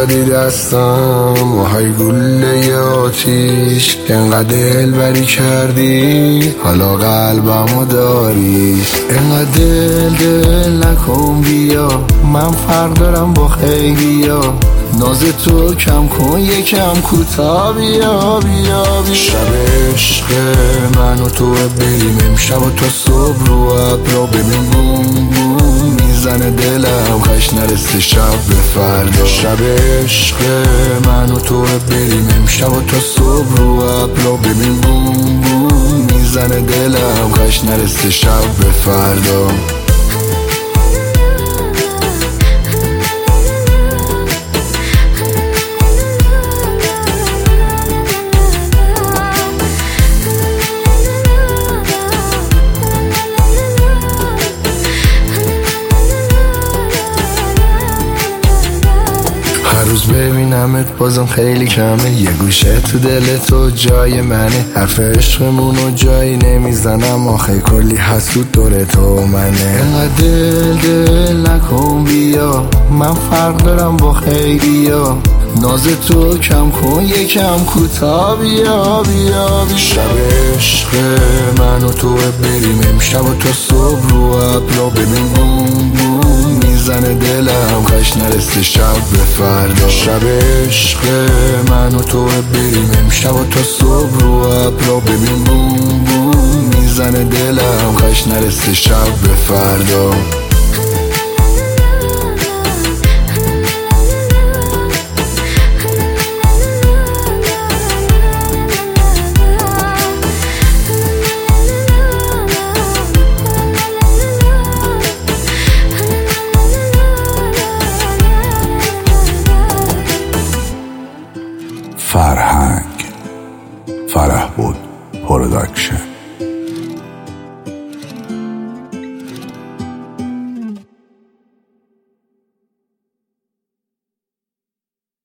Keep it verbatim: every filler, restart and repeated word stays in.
دادی دستم و های گله آتیش، انقدر دلبری کردی حالا قلبمو داری. انقدر دل دل نکن بیا، من فرق دارم با خیلیا، ناز تو کم کن یکم کوتا بیا بیا بیا. شب عشق من و تو بریم امشب و تا صبح رو ابرا، ببین بوم بوم میزنه دلم خش نرسه شب به فردا. شب عشق من و تو بریم امشب و تا صبح رو ابرا، ببین بوم بوم میزنه دلم خش نرسه شب به فردا. هر روز ببینمت بازم خیلی کمه، یه گوشه تو دل تو جای منه، حرف عشقمونو جایی نمیزنم، آخه کلی حسود دور تو و منه. انقدر دل دل نکن بیا، من فرق دارم با خیلیا، ناز تو کم کن یکم کوتا بیا بیا بیا. شب عشق من و تو بریم امشب و تا صبح رو ابرا، ببین بوم بوم میزنه دلم خش نرسه شب به فردا. شب عشق من و تو بریم امشب و تا صبح رو ابرا، ببین بوم بوم میزنه دلم خش نرسه شب به فردا. فرهنگ فرح بود پروداکشن.